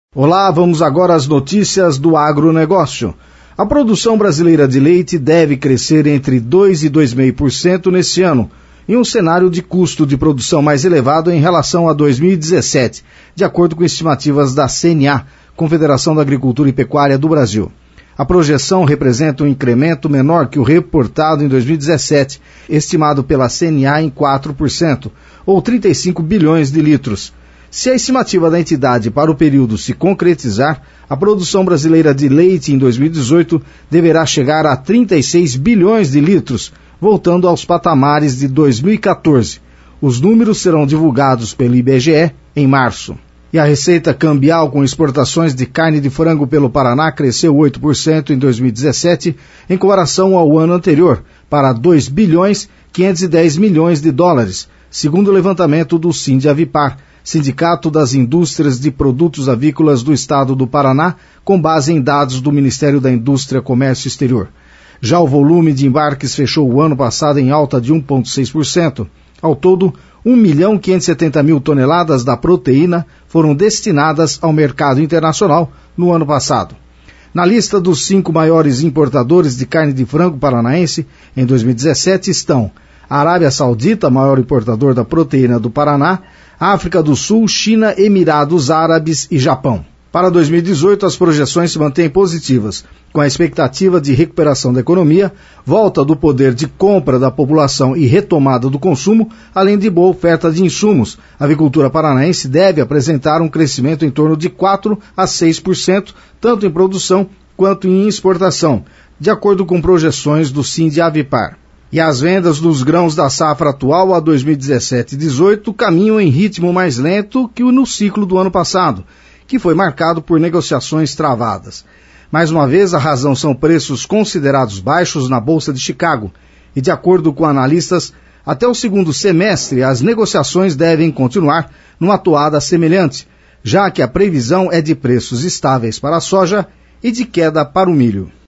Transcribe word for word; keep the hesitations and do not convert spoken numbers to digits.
Olá, vamos agora às notícias do agronegócio. A produção brasileira de leite deve crescer entre dois e dois vírgula cinco por cento neste ano, em um cenário de custo de produção mais elevado em relação a dois mil e dezessete, de acordo com estimativas da C N A, Confederação da Agricultura e Pecuária do Brasil. A projeção representa um incremento menor que o reportado em dois mil e dezessete, estimado pela C N A em quatro por cento, ou trinta e cinco bilhões de litros. Se a estimativa da entidade para o período se concretizar, a produção brasileira de leite em dois mil e dezoito deverá chegar a trinta e seis bilhões de litros, voltando aos patamares de dois mil e quatorze. Os números serão divulgados pelo I B G E em março. E a receita cambial com exportações de carne de frango pelo Paraná cresceu oito por cento em dois mil e dezessete, em comparação ao ano anterior, para dois bilhões quinhentos e dez milhões de dólares, segundo o levantamento do Sindavipar, Sindicato das Indústrias de Produtos Avícolas do Estado do Paraná, com base em dados do Ministério da Indústria, Comércio Exterior. Já o volume de embarques fechou o ano passado em alta de um vírgula seis por cento. Ao todo, um milhão quinhentos e setenta mil toneladas da proteína foram destinadas ao mercado internacional no ano passado. Na lista dos cinco maiores importadores de carne de frango paranaense, em dois mil e dezessete estão a Arábia Saudita, maior importador da proteína do Paraná, África do Sul, China, Emirados Árabes e Japão. Para dois mil e dezoito, as projeções se mantêm positivas, com a expectativa de recuperação da economia, volta do poder de compra da população e retomada do consumo, além de boa oferta de insumos. A avicultura paranaense deve apresentar um crescimento em torno de quatro a seis por cento, tanto em produção quanto em exportação, de acordo com projeções do Sindavipar. E as vendas dos grãos da safra atual a dois mil e dezessete e dezoito caminham em ritmo mais lento que no ciclo do ano passado, que foi marcado por negociações travadas. Mais uma vez, a razão são preços considerados baixos na Bolsa de Chicago. E de acordo com analistas, até o segundo semestre as negociações devem continuar numa toada semelhante, já que a previsão é de preços estáveis para a soja e de queda para o milho.